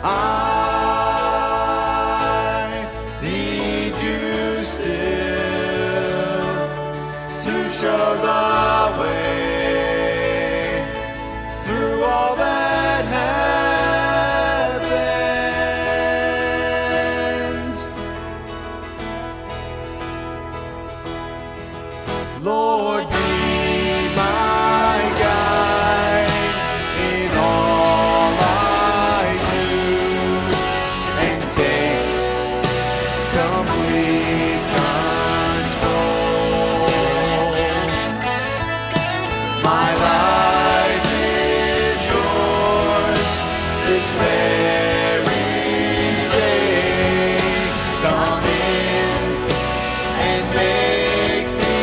I need you still to show the way through all that happens. Lord, be my guide in all I do, and take complete control. My life is yours this very day. Come in and make me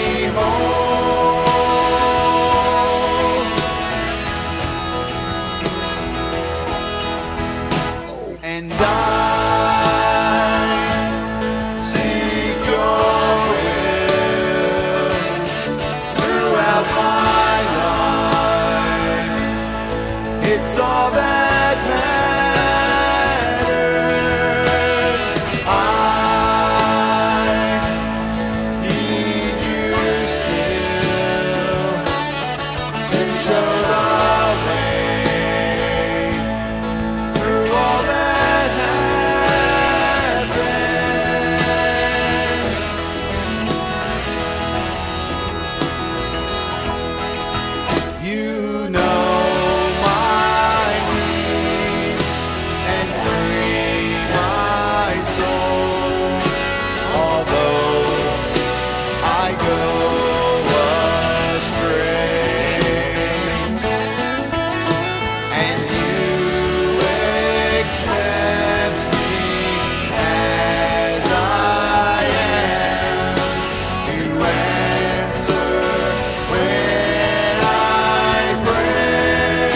whole. And I seek your will throughout my life. It's all that matters. I need you still to show the way through all that happens. You know my needs and free my soul. Although I go astray, and you accept me as I am. You answer when I pray,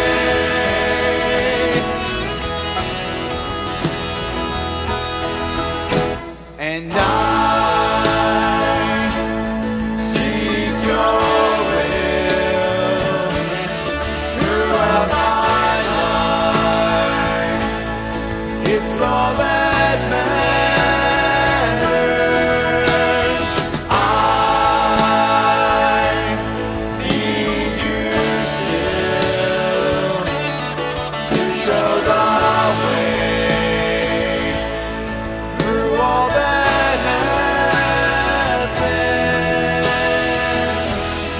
and I seek your will throughout my life. It's all that matters. I need you still to show the way through all that happens.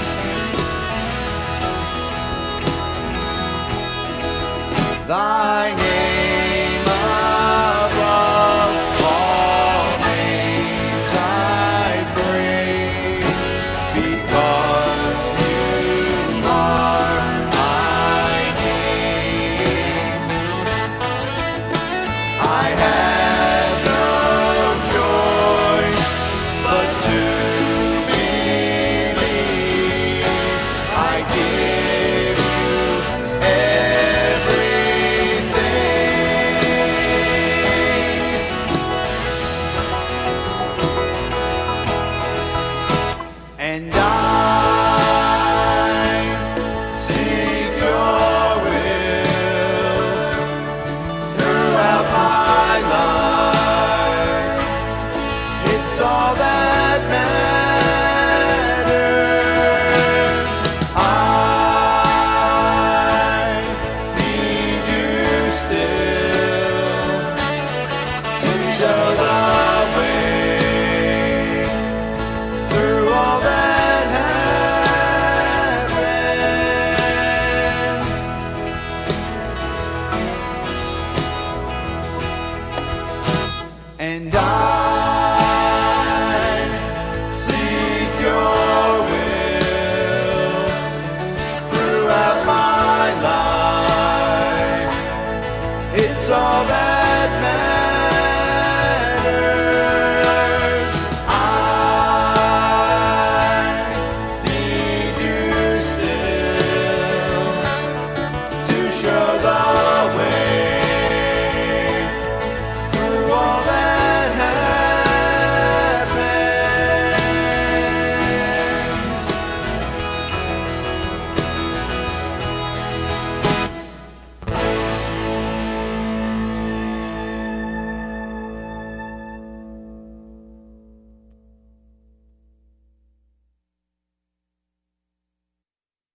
Thy name above all names I praise, because you are my King. I have no choice but to believe. I give you everything, and I seek your will throughout my life. It's all that matters. I need you still to show the way through all that happens. And I seek your will throughout my life. It's all that matters.